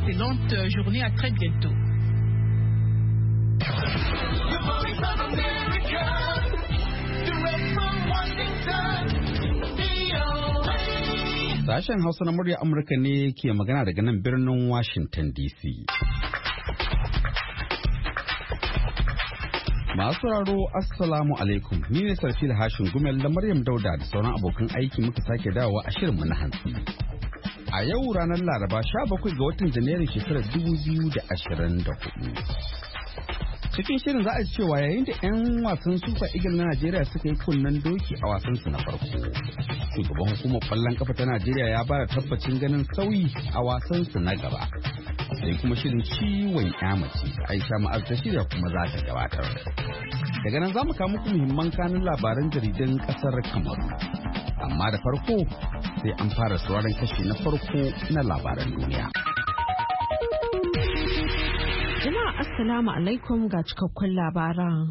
excellente journée. À très bientôt. Sashen Hausa na murya Amurka ne ke magana daga nan birnin Washington DC. Masu sauraro Assalamu alaikum. Ni ne Sarfil Hashin Gumel da Maryam Dauda da sauran abokan aiki muka sake dawowa a shirinmu na hantsi. A yau ranar Laraba 17 ga watan Janairun shekarar 2024. Cikin shirin za a ji cewa yayin da 'yan wasan Super Eagles na Najeriya suka yi kunnen doki a wasansu na farko. Shugaban hukumar kwallon kafa ta Najeriya ya bada tabbacin ganin sauyi a wasansu na gaba. Sai kuma shirin ciwon mace Aisha Ma'az ta shirya kuma za ta gabatar. Daga nan za mu kawo muku muhimman kanun labaran jaridan kasar Kamaru. Amma da farko sai an fara sauraron kashi na farko na labaran duniya. Jama'a Assalamu alaikum ga cikakkun labaran.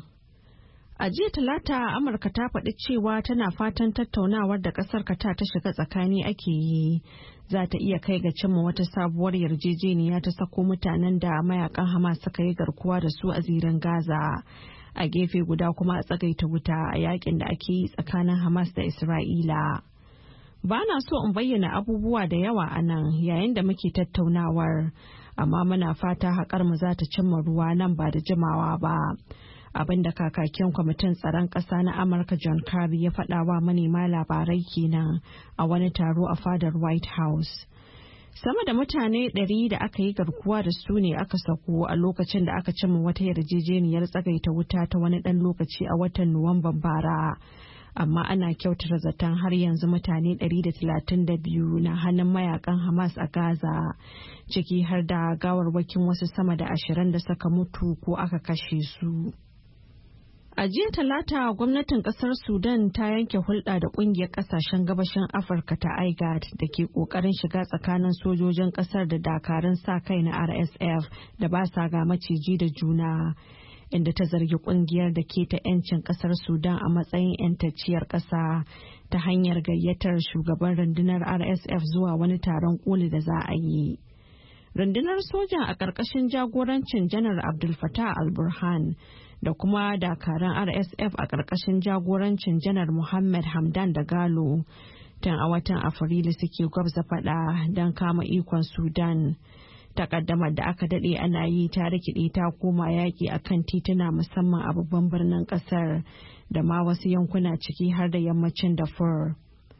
A jiya Talata Amurka ta faɗi cewa tana fatan tattaunawar da ƙasar ta shiga tsakani ake yi za ta iya kai ga cimma wata sabuwar yarjejeniya ta sako mutanen da mayakan Hamas suka yi garkuwa da su a zirin Gaza. A gefe guda kuma a tsagaita wuta a yakin da ake yi tsakanin Hamas da Isra'ila. Ba na so in bayyana abubuwa da yawa a nan yayin da muke tattaunawar, amma muna fata haƙar mu za ta cimma ruwa nan ba da jimawa ba. Abinda kakakin kwamitin tsaron ƙasa na Amurka John Kerry ya faɗa wa manema labarai kenan a wani taro a fadar White House. Sama da mutane 100 da aka yi garkuwa da su ne aka sako a lokacin da aka cimma wata yarjejeniyar tsagaita wuta ta wani ɗan lokaci a watan Nuwamban bara. Amma ana kyautata zaton har yanzu mutane 132 na hannun mayakan Hamas a Gaza, ciki har da gawarwakin wasu sama da 20 da suka mutu ko aka kashe su. A jiya Talata gwamnatin kasar Sudan ta yanke hulɗa da ƙungiyar ƙasashen gabashin Afirka ta IGAD da ke ƙoƙarin shiga tsakanin sojojin ƙasar da dakarun sa kai na RSF da ba sa ga maciji da juna, inda ta zargi ƙungiyar da ke ta 'yancin ƙasar Sudan a matsayin 'yantacciyar ƙasa ta hanyar gayyatar shugaban rundunar RSF zuwa wani taron ƙoli da za a yi. Rundunar sojan a ƙarƙashin jagorancin Janar Abdul Fattah al-Burhan da kuma dakaran RSF a ƙarƙashin jagorancin Janar Muhammad Hamdan Dagalo tun a watan Afrilu suke gwabza fada don kama ikon Sudan. Takaddamar da aka daɗe ana yi ta rikide ta koma yaƙi akan tituna musamman a babban birnin ƙasar da ma wasu yankuna ciki har da yammacin Darfur.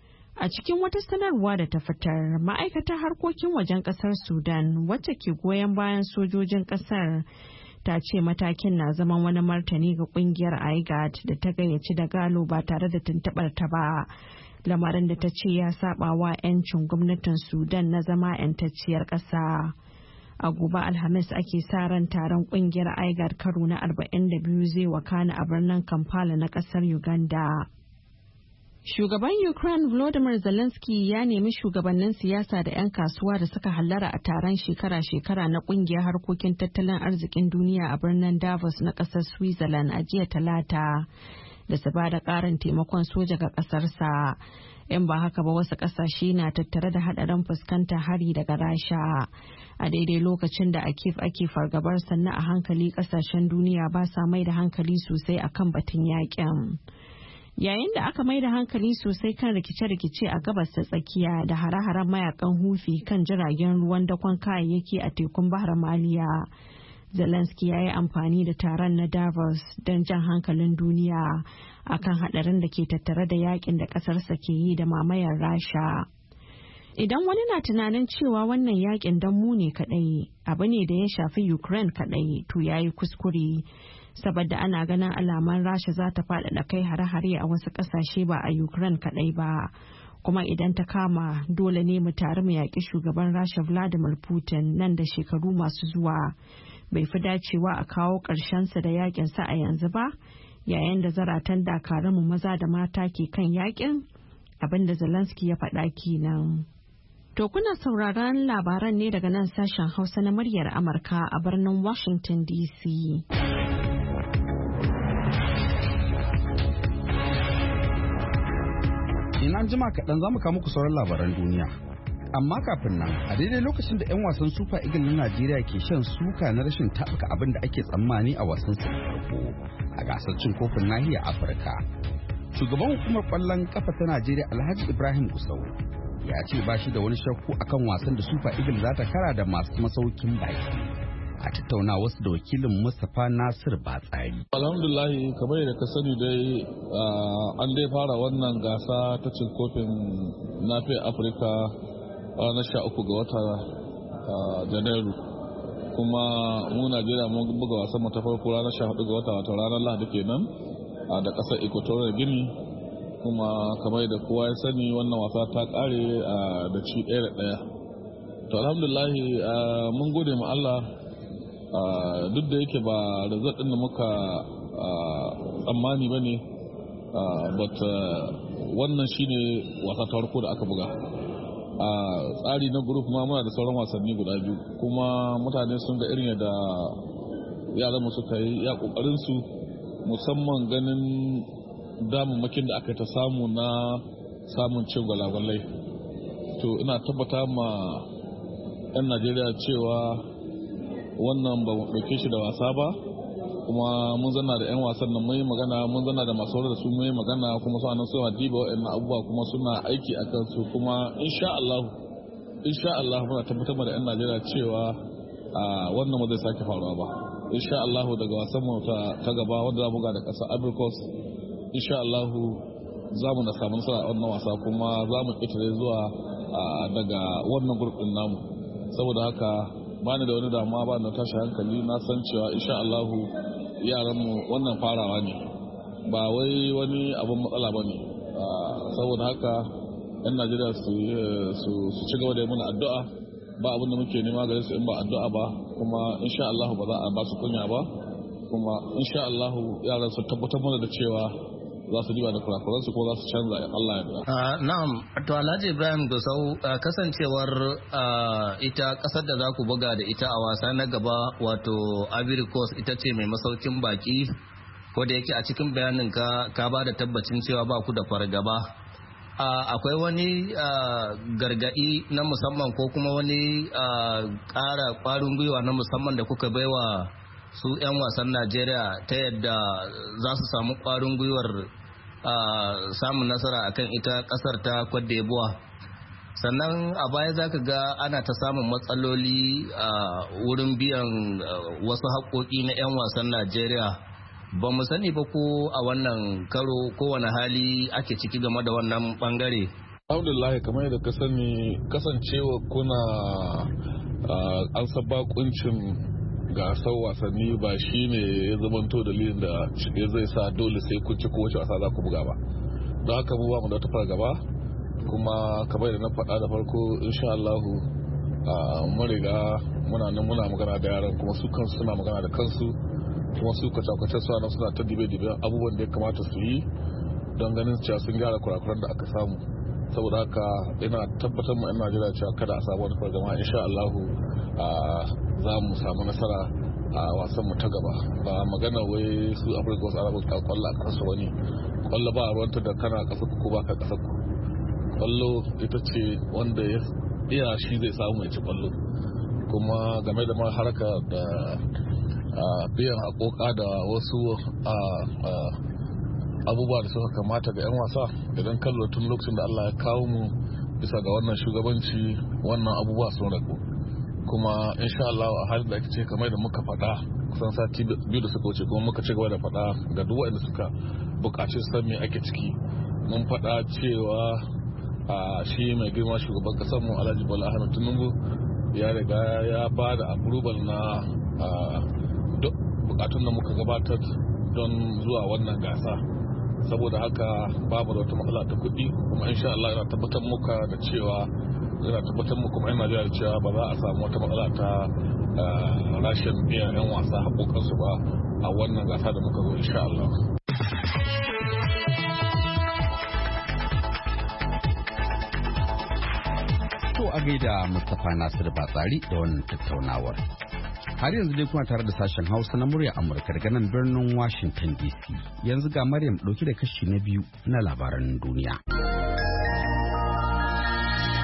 A cikin wata sanarwa da ta fitar, ma'aikatar harkokin wajen ƙasar Sudan wacce ke goyon bayan sojojin ƙasar ta ce matakin na zaman wani martani ga kungiyar IGAD da ta gayyaci da Galo ba tare da tuntuɓar ta ba, lamarin da ta ce ya saba wa 'yancin gwamnatin Sudan na zama 'yantacciyar ƙasa. A gobe Alhamis ake sa ran taron kungiyar IGAD karo na 42 zai wakana a birnin Kampala na ƙasar Uganda. Shugaban Ukraine Volodymyr Zelensky ya nemi shugabannin siyasa da 'yan kasuwa da suka hallara a taron shekara-shekara na kungiyar harkokin tattalin arzikin duniya a birnin Davos na kasar Switzerland a jiya Talata da su ba da ƙarin taimakon soja ga ƙasarsa. In ba haka ba wasu ƙasashe na tattare da haɗarin fuskantar hari daga Rasha. A daidai lokacin da a Kiev ake fargabar sannan a hankali ƙasashen duniya ba sa mai da hankali sosai akan batun yakin. Yayin da aka mai da hankali sosai kan rikice-rikice a gabas ta tsakiya da hare-haren mayakan Hufi kan jiragen ruwan dakon kayayyaki a tekun Bahar Maliya, Zelensky ya yi amfani da taron na Davos don jan hankalin duniya akan hadarin da ke tattare da yakin da kasarsa ke yi da mamayar Rasha. Idan wani na tunanin cewa wannan yakin don mu ne kadai, abu ne da ya shafi Ukraine kadai, to yayi kuskure. Saboda ana ganin alaman Rasha za ta faɗaɗa kai hare-hare a wasu ƙasashe ba a Ukraine kaɗai ba. Kuma idan ta kama dole ne mu tare mu yaƙi shugaban Rasha Vladimir Putin nan da shekaru masu zuwa. Bai fi dacewa a kawo ƙarshensa da yaƙinsa a yanzu ba, yayin da zaratan dakarunmu maza da mata ke kan yaƙin, abinda Zelensky ya faɗa kenan. To kuna sauraron labaran ne daga nan sashen Hausa na muryar Amurka a birnin Washington DC. Ina jima kaɗan za mu kawo muku sauran labaran duniya. Amma kafin nan a daidai lokacin da 'yan wasan Super Eagles na Najeriya ke shan suka na rashin taɓuka abin da ake tsammani a wasan su farko a gasar cin kofin nahiyar Afirka. Shugaban hukumar ƙwallon kafa ta Najeriya Alhaji Ibrahim Gusau ya ce ba shi da wani shakku akan wasan da Super Eagles za ta kara da masu masaukin baki. A tattauna wasu da wakilin Mustapha Nasir Batsari. Alhamdulillah kamar yadda ka sani dai an dai fara wannan gasa ta cin kofin nahiyar Afirka ranar 13 ga wata Janairu, kuma mu Najeriya mun buga wasan mu ta farko ranar 14 ga wata wato ranar Lahadi kenan da kasar Equatorial Guinea, kuma kamar da kowa ya sani wannan wasa ta kare da ci 1-1. To alhamdulillah mun gode ma Allah, duk da yake ba result din da muka tsammani bane, but wannan shine wasa ta farko da aka buga. A tsari na group ma muna da sauran wasanni guda biyu, kuma mutane sun ga irin yadda yaran suka yi ya kokarin su, musamman ganin damammakin da aka ta samu na samun cin gwalagwalai. To ina tabbata ma 'yan Najeriya cewa wannan ba mu ɗauke shi da wasa ba, kuma mun zanna da 'yan wasan nan mun yi magana, mun zanna da masu da su mun yi magana, kuma su anan suna diba waɗannan abubuwa kuma suna aiki a kansu, kuma insha Allah muna tabbatar da 'yan Najeriya cewa wannan ba zai sake faruwa ba. Insha Allah daga wasan mu ta gaba wanda za mu ga da ƙasar Ivory Coast, insha Allah za mu na samu nasara a wannan wasa, kuma za mu ƙetare zuwa daga wannan gurbin namu. Saboda haka ba ni da wani damuwa, ba na tashi hankali, na san cewa insha Allah yaranmu wannan farawa ne, ba wai wani abin matsala ba ne. Saboda haka 'yan Najeriya su ci gaba da yi mana addu'a, ba abin da muke nema gare su in ba addu'a ba, kuma insha Allah ba za a ba su kunya ba, kuma insha Allah yaran su tabbatar mana da cewa za su diba da kurakuransu ko za su canza Allah ya da. Na'am, to Alhaji Ibrahim Gusau, kasancewar ita kasar da za ku buga da ita a wasa na gaba wato Ivory Coast ita ce mai masaukin baki, ko da yake a cikin bayanin ka ba da tabbacin cewa ba ku da fargaba. Akwai wani gargadi na musamman ko kuma wani ƙara ƙwarin gwiwa na musamman da kuka baiwa su 'yan wasan Najeriya ta yadda za su samu ƙwarin gwiwar samun nasara akan ita ƙasar ta Cote d'Ivoire? Sannan a baya za ka ga ana ta samun matsaloli a wurin biyan wasu haƙoƙi na 'yan wasan Najeriya. Ba mu sani ba ko a wannan karo kowane hali ake ciki game da wannan bangare. Alhamdulillah kamar yadda ka sani, kasancewa kuna an saba kuncin gasar wasanni ba shi ne ya zamanto dalilin da ya zai sa dole sai kun ci kowace wasa za ku buga ba. Don haka mu ba mu da ta fargaba, kuma kamar yadda na faɗa da farko insha Allah mun riga muna magana da yaran, kuma su kansu suna magana da kansu, kuma su kwace-kwace suna ta dibe-dibe abubuwan da ya kamata su yi don ganin cewa sun gyara kurakuran da aka samu. Saboda haka ina tabbatar mu 'yan Najeriya cewa kada a samu wani fargaba, insha Allah za mu samu nasara a wasan mu ta gaba. Ba magana wai su Afirka wasu Arabu ka kwallo a kasa wani kwallo ba a ruwanta da kana kasa ko ba ka kasa ku. Kwallo ita ce wanda ya iya shi zai samu mai ci kwallo. Kuma game da haraka da biyan haƙoƙa da wasu abubuwa da suka kamata ga 'yan wasa, idan kallo tun lokacin da Allah ya kawo mu bisa ga wannan shugabanci wannan abubuwa sun ragu, kuma insha Allah a halin da ake ce kamar da muka faɗa kusan sati biyu da suka wuce, kuma muka ci gaba da faɗa ga duk waɗanda suka buƙaci san me ake ciki. Mun faɗa cewa shi mai girma shugaban ƙasar mu Alhaji Bola Ahmed Tinubu ya riga ya ba da approval na duk bukatun da muka gabatar don zuwa wannan gasa. Saboda haka babu da wata matsala ta kuɗi, kuma insha Allah yana tabbatar muka da cewa kuma ina Najeriya da cewa ba za a samu wata matsala ta rashin biyan 'yan wasa haƙoƙansu ba a wannan gasa da muka zo insha Allah. To a gaida Mustapha Nasir Batsari da wannan tattaunawar. Har yanzu dai kuna tare da sashen Hausa na murya Amurka daga nan birnin Washington DC. Yanzu ga Maryam ɗauki da kashi na biyu na labaran duniya.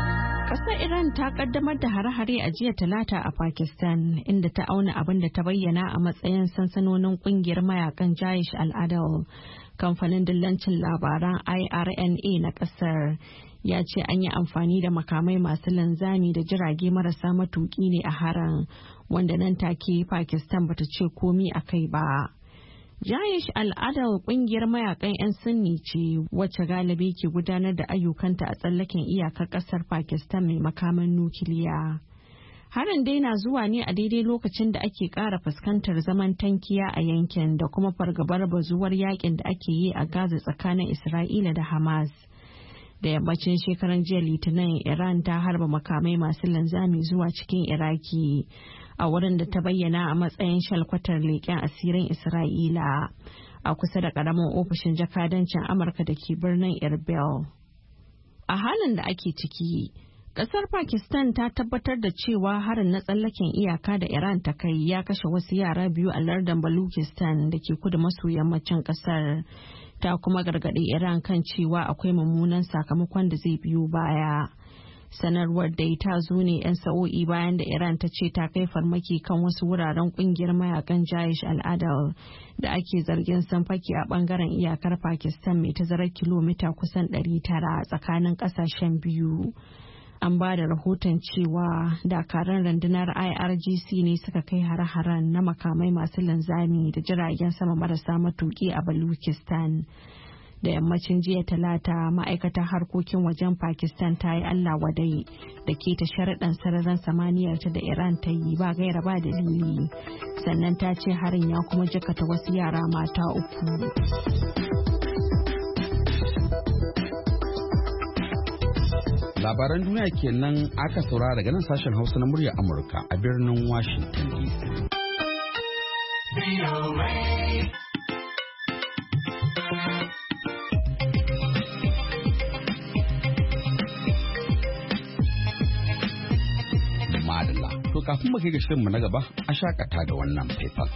Ƙasar Iran ta kaddamar da hare-hare a jiya Talata a Pakistan, inda ta auna abin da ta bayyana a matsayin sansanonin kungiyar mayakan Jaish al-Adl. Kamfanin dillancin labaran IRNA na ƙasar ya ce an yi amfani da makamai masu linzami da jirage marasa matuƙi ne a harin, wanda nan take Pakistan bata ce komi a kai ba. Jaish al-Adl kungiyar mayakan 'yan Sunni ce wacce galibi ke gudanar da ayyukanta a tsallaken iyakar kasar Pakistan mai makaman nukiliya. Harin dai na zuwa ne a daidai lokacin da ake ƙara fuskantar zaman tankiya a yankin da kuma fargabar bazuwar yakin da ake yi a Gaza tsakanin Isra'ila da Hamas. Da yammacin shekaran jiya Litinin, Iran ta harba makamai masu linzami zuwa cikin Iraki, a wurin da ta bayyana a matsayin shalkwatar leƙen asirin Isra'ila a kusa da ƙaramin ofishin jakadancin Amurka da ke birnin Erbil. A halin da ake ciki, ƙasar Pakistan ta tabbatar da cewa harin na tsallaken iyaka da Iran ta kai ya kashe wasu yara biyu a lardin Baluchistan da ke kudu maso yammacin ƙasar. Ta kuma gargaɗi Iran kan cewa akwai mummunan sakamakon da zai biyo baya. Sanarwar dai ta zo ne 'yan sa'o'i bayan da Iran ta ce ta kai farmaki kan wasu wuraren kungiyar mayakan Jaish al-Adl da ake zargin sun fake a bangaren iyakar Pakistan mai tazarar kilomita kusan 900 tsakanin kasashen biyu. An ba da rahoton cewa dakaran rundunar IRGC ne suka kai hare-haren na makamai masu linzami da jiragen sama marasa matuki a Baluchistan. Da yammacin jiya Talata, ma'aikatar harkokin wajen Pakistan ta yi Allah wadai da ke ta sharaɗin sararin samaniyar ta da Iran ta yi ba gaira ba dalili. Sannan ta ce harin ya kuma jikata wasu yara mata 3. Labaran duniya kenan aka saurara daga nan sashen Hausa na murya Amurka a birnin Washington DC. Madalla, to kafin mu kai ga shirinmu na gaba, a shakata da wannan faifan.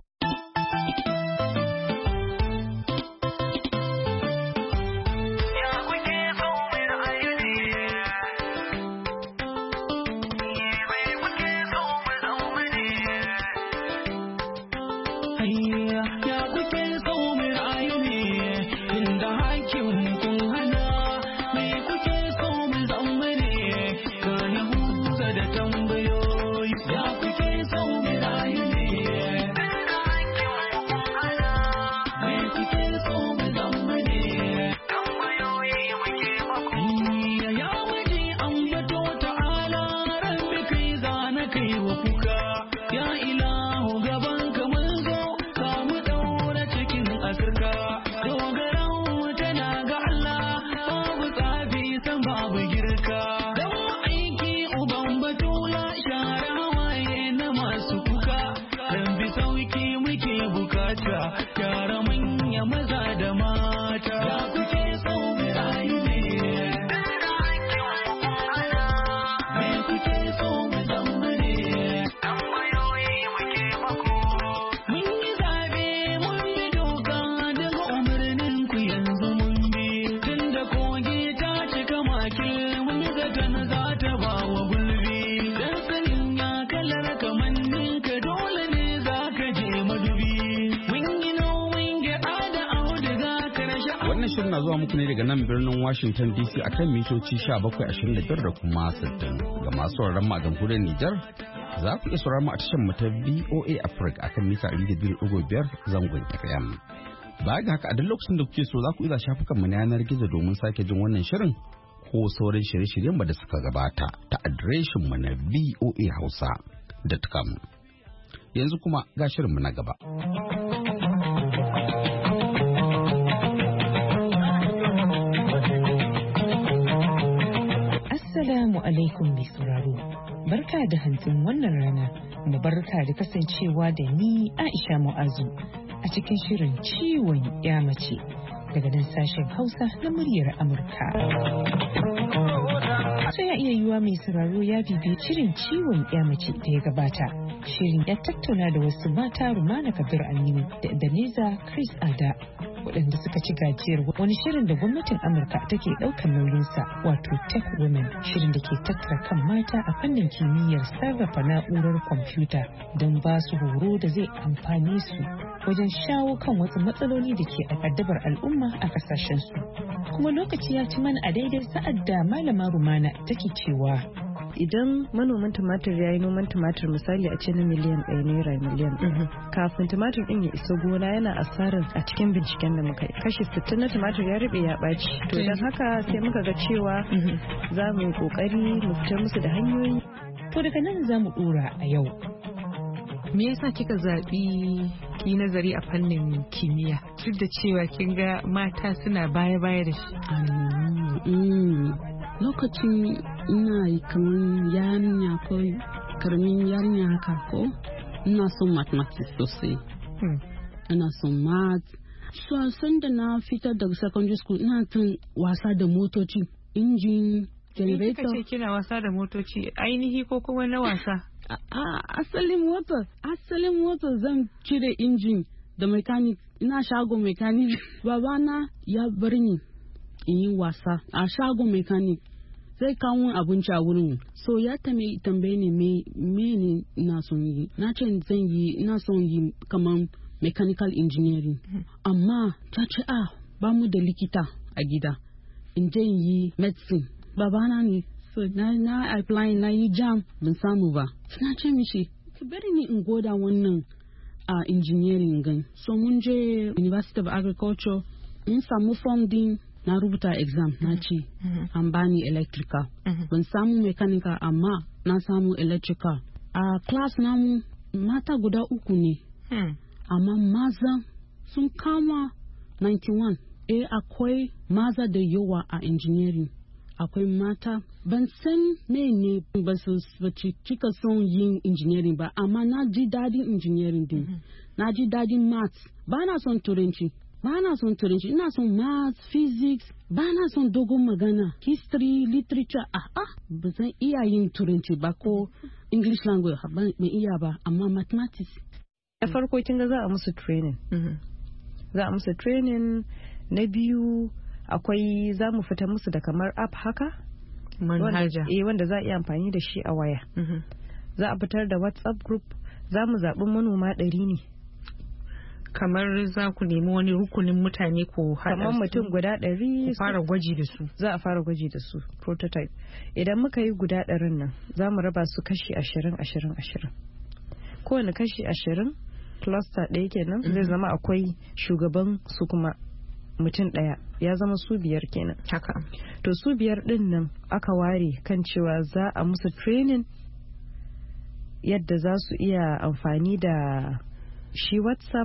na zuwa muku ne daga nan birnin Washington DC akan mitoci 1725 da kuma 60. Ga masu sauraron mu a jamhuriyar Nijar, za ku iya sauraron mu a tashar mu ta VOA Africa akan mita 200.5 zangon FM. Baya ga haka a duk lokacin da kuke so za ku iya shafukan mu na yanar gizo domin sake jin wannan shirin ko sauran shirye-shiryen da suka gabata ta adireshin mu na voahausa.com. Yanzu kuma ga shirin mu na gaba. Assalamu alaikum mai sauraro. Barka da hantsin wannan rana, mu barka da kasancewa da ni Aisha Mu'azu a cikin shirin ciwon mace daga nan sashen Hausa na muryar Amurka. Sai ya iya yiwa mai sauraro ya bibi shirin ciwon mace da ya gabata. Shirin ya tattauna da wasu mata Rumana Kabir Aliyu da Ebenezer Chris Ada waɗanda suka ci gajiyar wani shirin da gwamnatin Amurka take ɗaukar nauyinsa wato Tech Women, shirin da ke tattara kan mata a fannin kimiyyar sarrafa na'urar kwamfuta don ba su horo da zai amfane su wajen shawo kan wasu matsaloli da ke addabar al'umma a ƙasashensu. Kuma lokaci ya ci mana a daidai sa'ad da Malama Rumana take cewa idan manoman tumatir ya yi noman tumatir misali a ce na miliyan 1 naira miliyan kafin tumatir din ya isa gona yana asarar a cikin binciken da muka yi kashi 60 na tumatir ya rube ya ɓaci to don haka sai muka ga cewa za mu yi kokari mu fitar musu da hanyoyi. To daga nan za mu dora a yau. Me yasa kika zaɓi ki nazari a fannin kimiyya duk da cewa kin ga mata suna baya-baya da shi? Lokacin ina yi kamar yarinya ko karamin yarinya haka ko ina son mathematics sosai. Ina son math. So san da na fitar daga secondary school ina tun wasa da motoci, injin, generator. Kika ce kina wasa da motoci ainihi ko kuma na wasa? Asalin motor zan cire injin da mechanic, ina shago mechanic. Babana ya bar ni in yi wasa a shago mechanic, zai kawo abinci a wurin. So ya tambaye ni me ne ina son yi. Na ce ina son yi kamar mechanical engineering. Amma ta ce ba mu da likita a gida, in je yi medicine. Babana ne. So na apply na yi jam ban samu ba. Na ce mishi ki bari ni in goda wannan engineering gan. So mun je University of Agriculture, mun samu funding, na rubuta exam na ce an bani electrical. Ban samu mechanical amma na samu electrical. A class namu mata guda 3 ne. Amma maza sun kama 91. Akwai maza da yawa a engineering. Akwai mata ban san ne ba su cika son yin engineering ba, amma na ji dadin engineering din. Na ji dadin maths. Ba na son turanci, ina son maths, physics. Ba na son dogon magana, history, literature. Ba zan iya yin turanci ba ko English language ban iya ba, amma mathematics. Da farko kin ga za a musu training. Na biyu akwai za mu fita musu da kamar app haka manhaja wanda za a iya amfani da shi a waya. Za a fitar da WhatsApp group, za mu zaɓi manoma 100 ne. Kamar za ku nemi wani rukunin mutane ko haɗa kamar mutum guda 100 ku fara gwaji da su. Za a fara gwaji da su prototype. Idan muka yi guda 100 nan za mu raba su kashi 20. Kowane kashi 20 cluster ɗaya kenan zai zama akwai shugaban su kuma mutum ɗaya, ya zama su 5 kenan. Haka. To su 5 ɗin nan aka ware kan cewa za a musu training yadda za su iya amfani da shi WhatsApp.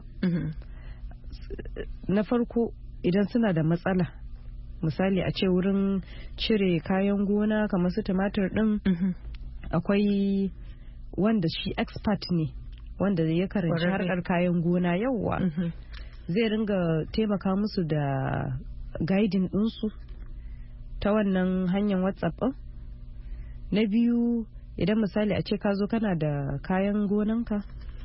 Na farko idan suna da matsala, misali a ce wurin cire kayan gona kamar su tumatir ɗin, akwai wanda shi expert ne, wanda ya karanci harkar kayan gona yauwa. Zai ringa taimaka musu da guiding ɗinsu ta wannan hanyar WhatsApp ɗin. Na biyu, idan misali a ce ka zo kana da kayan gonanka,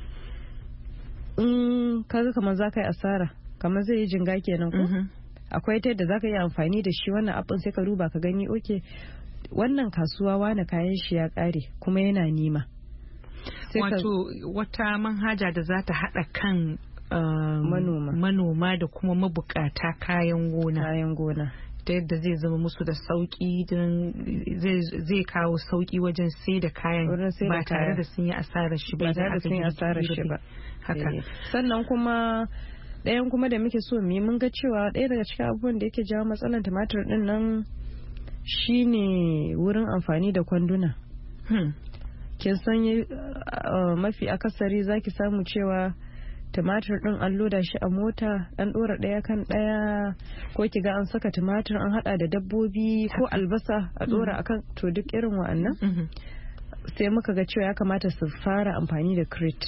in kaga kamar za ka yi asara, kamar zai yi jinga kenan ko? Akwai ta yadda za ka yi amfani da shi wannan abin, sai ka duba ka gani oke wannan kasuwa wani kayan shi ya ƙare kuma yana nima. Wato wata manhaja da za ta haɗa kan manoma da kuma mabukata kayan gona ta yadda zai zama musu da sauki, zai kawo sauki wajen sai da kayan ba tare da sun yi asarar shi ba. Haka. Sannan kuma ɗayan kuma da muke so mun ga cewa ɗaya daga cikin abubuwan da yake jawo matsalar tumatir ɗin nan shine wurin amfani da kwanduna. Kin san mafi akasari zaki samu cewa tumatir din an loda shi a mota, an dora daya kan daya, ko kiga an saka tumatir an hada da dabbobi ko albasa a dora akan, to duk irin wa'annan sai muka ga cewa ya kamata su fara amfani da crate.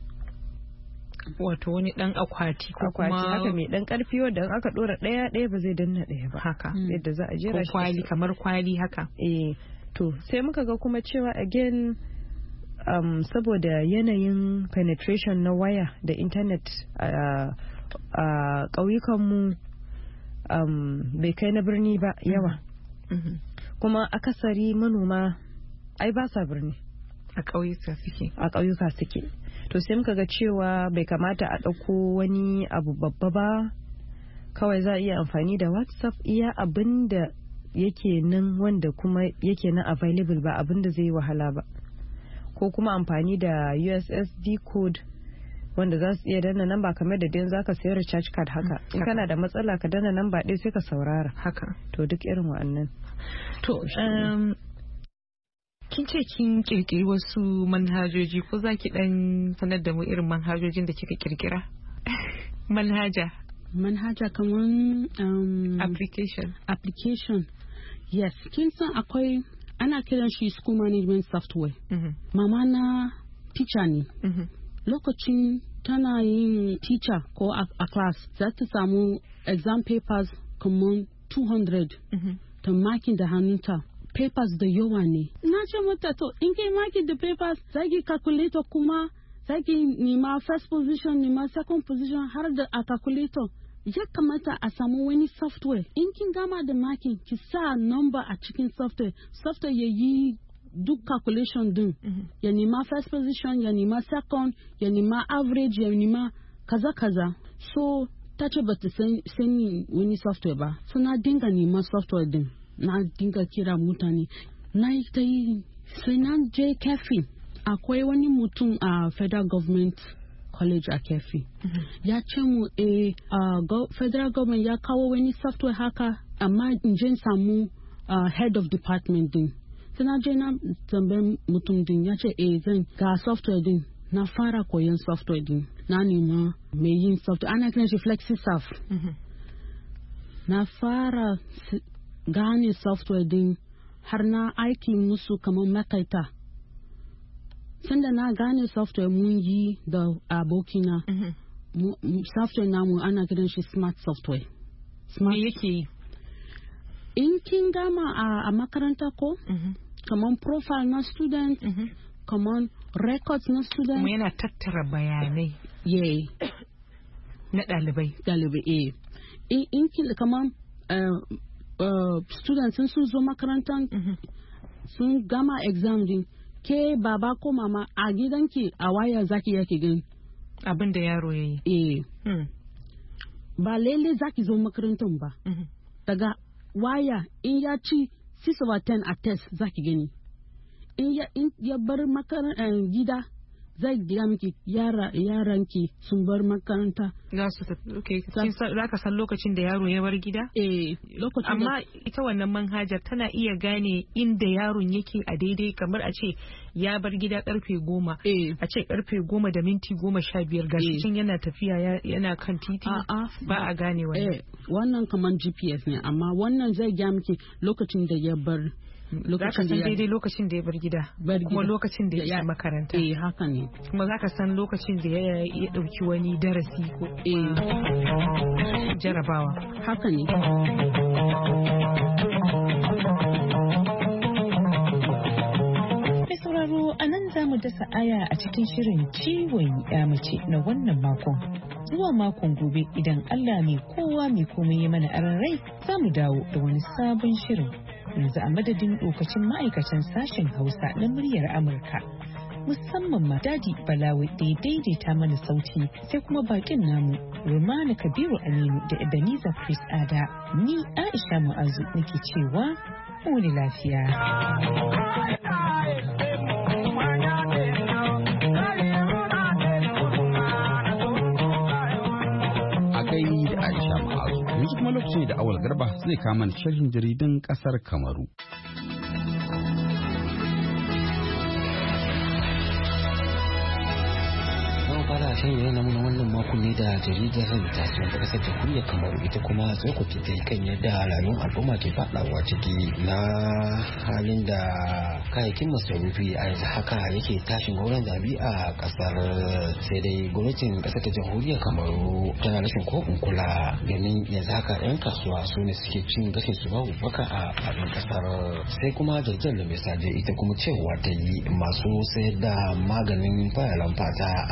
Wato wani dan akwati ko kuma haka mai dan karfi wanda aka dora daya ba zai danna daya ba, haka yadda za a jera shi kwali kamar kwali haka. To sai muka ga kuma cewa again saboda yanayin penetration na waya da internet a a ƙauyukanmu bai kai na birni ba yawa. Kuma akasari manoma ai ba sa birni, a ƙauyuka suke. To sai muka ga cewa bai kamata a ɗauko wani abu babba ba, kawai za a iya amfani da WhatsApp iya abin da yake nan, wanda kuma yake nan available, ba abin da zai yi wahala ba, ko kuma amfani da USSD code wanda za su iya danna namba kamar da dai zaka sayar recharge card haka. In kana da matsala ka danna namba ɗaya sai ka saurara haka. To duk irin wa'annan. To kin ce kin kirkiri wasu manhajoji, ko za ki dan sanar da mu irin manhajojin da kika kirkira? Manhaja kamar application. Yes, kin san akwai ana kiran shi school management software. Mama na teacher ne. Lokacin tana yin teacher ko a class za ta samu exam papers kamar 200 ta makin da hannunta. Papers da yawa ne. Na ce mata to in kai makin da papers zaki calculator kuma zaki nima first position, nima second position har da a calculator. Ya kamata a samu wani software. In kin gama da makin ki sa number a cikin software ya yi duk calculation din. Ya nima first position, ya nima second, ya nima average, ya nima kaza. So ta ce bata sani wani software ba. So na dinga nima software din. Na dinga kira mutane. Na yi ta yi sai na je Kefi. Akwai wani mutum a federal government college a Kefi. Ya ce mu federal government ya kawo wani software haka, amma in je samu head of department din. Sai na je na tambayi mutum din, ya ce zan ga software din. Na fara koyon software din. Na nema mai yin software ana kiran shi FlexiServe. Na fara gane software din har na aiki musu kamar makaita. Sanda na gane software mun yi da abokina. Software namu ana kiran shi smart software. Me yake yi? In kin gama a makaranta ko? Kamar profile na student, kamar records na student. Kuma yana tattara bayanai. Na ɗalibai. In kin kamar students sun zo makarantar sun gama exam din, ke baba ko mama a gidanki a waya zaki yake gani abin da yaro yayi. Ba lele zaki zo makarantar ba. Daga waya in ya ci 6/10 a test zaki gani. In ya bar gida zai gida miki yaranki sun bar makaranta. Za ka san lokacin da yaro ya bar gida? Lokacin. Amma ita wannan manhajar tana iya gane inda yaron yake a daidai, kamar a ce ya bar gida karfe 10. A ce karfe 10:15 gashi cin yana tafiya yana kan titi. Ba a gane wannan. Wannan kamar GPS ne, amma wannan zai gaya miki lokacin da ya bar. Zaka san daidai lokacin da ya bar gida, kuma lokacin da ya makaranta. Haka ne. Kuma zaka san lokacin da ya dauki wani darasi ko jarabawa. Haka ne. Mai sauraro, a nan za mu dasa aya a cikin shirin ciwon ya mace na wannan makon. Zuwa makon gobe idan Allah mai kowa mai komai ya mana aran rai, za mu dawo da wani sabon shirin. Yanzu a madadin lokacin ma'aikatan sashen Hausa na muryar Amurka, musamman ma Dadi Balawi da ya daidaita mana sauti, sai kuma bakin namu Rumana Kabiru Aminu da Ebenezer Chris Ada. Ni Aisha Mu'azu nake cewa wani lafiya. Da Aisha Ma'azu. Yanzu kuma lokaci da Awal Garba zai kama sharhin jaridan kasar Kamaru. shan yayin namu na wannan makon ne da jaridar tasiri ta kasar jamhuriyar Kamaru ita kuma tsokoki ta kan yadda rayuwar al'umma ke fadawa ciki na halin da kayayyakin masarufi a yanzu haka yake tashin gauran zabi a kasar, sai dai gwamnatin kasar ta jamhuriyar Kamaru tana rashin kokun kula ganin yanzu haka yan kasuwa su ne suke cin gashin su babu baka a faɗin kasar. Sai kuma jaridar da misaje ita kuma cewa ta yi masu sayar da maganin fayalan fata a kasuwa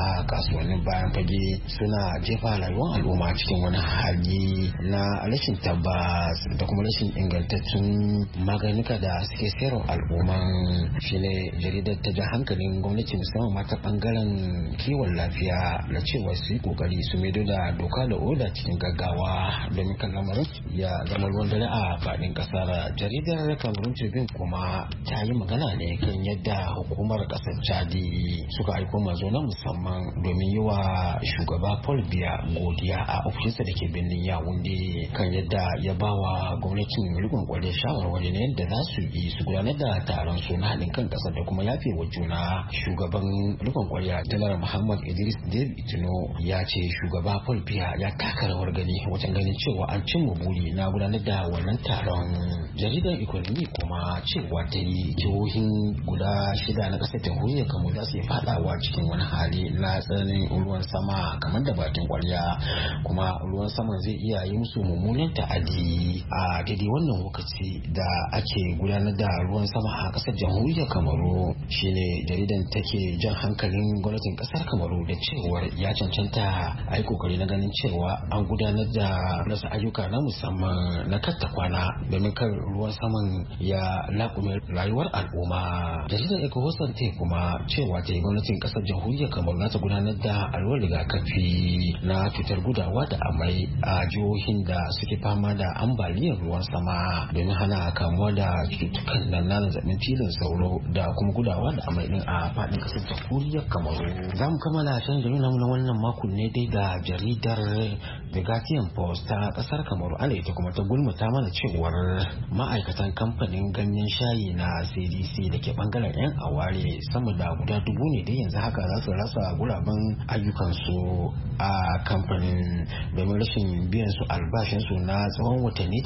kasuwannin bayan fage suna jefa rayuwar al'umma cikin wani hali na rashin tabbas da kuma rashin ingantaccen maganika da suke sayarwa al'umman. Shine jaridar ta ja hankalin gwamnati musamman mata bangaren kiwon lafiya da cewa su yi kokari su maido da doka da oda cikin gaggawa domin kan lamarin ya zama ruwan dare a faɗin ƙasar. Jaridar Cameroon Tribune kuma ta yi magana ne kan yadda hukumar ƙasar Chadi suka aiko mazo na musamman domin yi wa shugaba Paul Biya godiya a ofishinsa da ke birnin Yaounde kan yadda ya ba wa gwamnatin rikon kwale shawarwari na yadda za su yi su gudanar da taron su na haɗin kan ƙasar da kuma yafe wa juna. Shugaban rikon kwarya Janar Muhammad Idris Deby Itno ya ce shugaba Paul Biya ya taka rawar gani wajen ganin cewa an cimma buri na gudanar da wannan taron. Jaridar Economy kuma cewa ta yi jihohin guda 6 na ƙasar jamhuriyar Kamaru za su yi fadawa cikin wani hali na tsananin ruwan sama kamar da bakin kwarya, kuma ruwan sama zai iya yi musu mummunan ta'adi a daidai wannan lokaci da ake gudanar da ruwan sama a ƙasar jamhuriyar Kamaru. Shine jaridan take jan hankalin gwamnatin ƙasar Kamaru da cewar ya cancanta a yi kokari na ganin cewa an gudanar da rasa ayyuka na musamman na katta kwana domin kar ruwan saman ya laƙume rayuwar al'umma. Jaridar Ecohosan te kuma cewa ta yi gwamnatin ƙasar jamhuriyar Kamaru za ta gudanar da allurar rigakafi na cutar gudawa da amai a jihohin da suke fama da ambaliyar ruwan sama domin hana kamuwa da cututtukan nan na zazzabin cizon sauro da kuma gudawa da amai din a faɗin ƙasar jamhuriyar Kamaru. Za mu kammala shan jaridar na wannan makon ne dai da jaridar The Guardian Post ta ƙasar Kamaru, ana ita kuma ta gulmata mana cewar ma'aikatan kamfanin ganyen shayi na CDC da ke bangaren 'yan aware sama da guda 1000 ne dai yanzu haka za su rasa guraben ayyukansu a kamfanin domin rashin biyan su albashinsu na tsawon watanni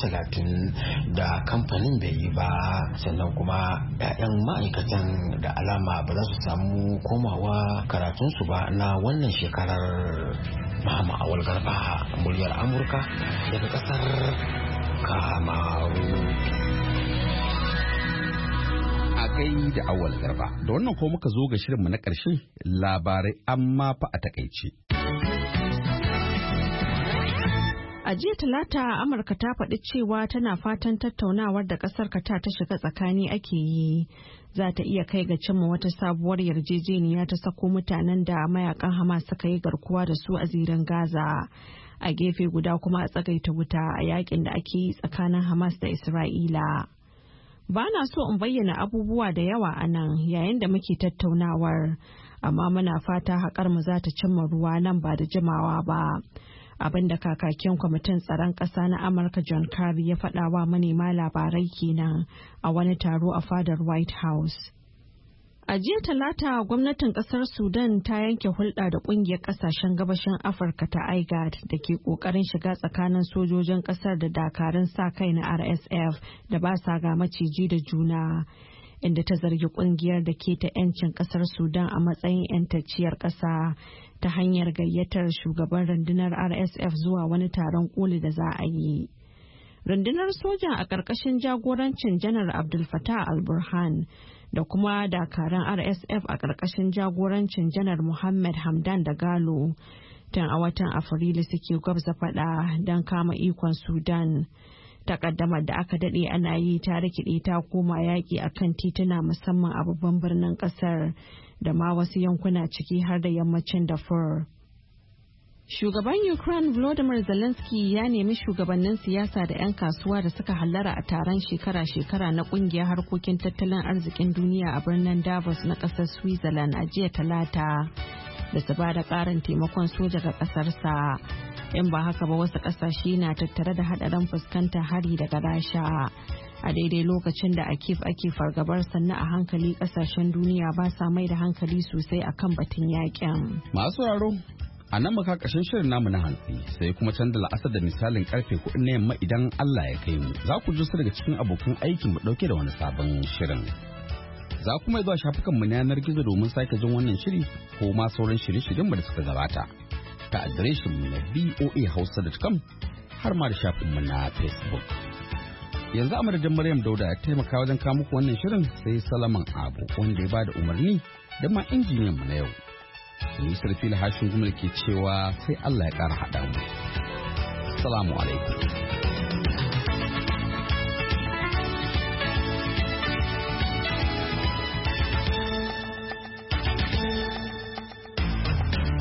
30 da kamfanin bai yi ba. Sannan kuma 'ya'yan ma'aikatan da alama ba za su samu komawa karatunsu ba na wannan shekarar. Mama Awal Garba, muryar Amurka daga kasar Kamaru. A gai da Awal Garba, da wannan ko muka zo ga shirinmu na ƙarshe, labarai amma fa a takaice. A jiya Talata, Amurka ta faɗi cewa tana fatan tattaunawar da ƙasar Qatar ta shiga tsakani ake yi za ta iya kai ga cimma wata sabuwar yarjejeniya ta sako mutanen da mayakan Hamas suka yi garkuwa da su a zirin Gaza. A gefe guda kuma a tsagaita wuta a yakin da ake yi tsakanin Hamas da Isra'ila. Ba na so in bayyana abubuwa da yawa a nan yayin da muke tattaunawar, amma muna fata haƙar mu za ta cimma ruwa nan ba da jimawa ba. Abin da kakakin kwamitin tsaron ƙasa na Amurka John Kirby ya faɗa wa manema labarai kenan a wani taro a fadar White House. A jiya Talata, gwamnatin ƙasar Sudan ta yanke hulɗa da ƙungiyar ƙasashen gabashin Afirka ta IGAD da ke ƙoƙarin shiga tsakanin sojojin ƙasar da dakarun sa kai na RSF da ba sa ga maciji da juna, inda ta zargi ƙungiyar da ke ta 'yancin ƙasar Sudan a matsayin 'yantacciyar ƙasa ta hanyar gayyatar shugaban rundunar RSF zuwa wani taron koli da za a yi. Rundunar sojan a ƙarƙashin jagorancin Janar Abdul Fattah al-Burhan da kuma dakaran RSF a ƙarƙashin jagorancin Janar Muhammad Hamdan Dagalo tun a watan Afrilu suke gwabza faɗa don kama ikon Sudan. Takaddamar da aka daɗe ana yi ta rikide ta koma yaƙi akan tituna musamman a babban birnin ƙasar da ma wasu yankuna ciki har da yammacin Darfur. Shugaban Ukraine Volodymyr Zelensky ya nemi shugabannin siyasa da 'yan kasuwa da suka hallara a taron shekara-shekara na kungiyar harkokin tattalin arzikin duniya a birnin Davos na ƙasar Switzerland a jiya Talata da su ba da ƙarin taimakon soja ga ƙasarsa. In ba haka ba, wasu ƙasashe na tattare da haɗarin fuskantar hari daga Rasha. A daidai lokacin da a Kiev ake fargabar sannu a hankali ƙasashen duniya ba sa mai da hankali sosai akan batun yakin. Masu raro, a nan muka ƙarshen shirin namu na hantsi, sai kuma canza la'asar da misalin karfe 4 na yamma idan Allah ya kai mu. Za ku ji su daga cikin abokan aikin mu ɗauke da wani sabon shirin. Za kuma zuwa shafukan mu na yanar gizo domin sake jin wannan shiri ko ma sauran shirye-shiryen mu da suka gabata ta adireshin mu na voahausa.com har ma da shafin mu na Facebook. Yanzu a madadin Maryam Dauda ya taimaka wajen kawo muku wannan shirin, sai Salaman Abu wanda ya bada umarni da ma injiniyan mu na yau. Nisar fili hashin gumal ke cewa sai Allah ya ƙara haɗa mu. Assalamu alaikum.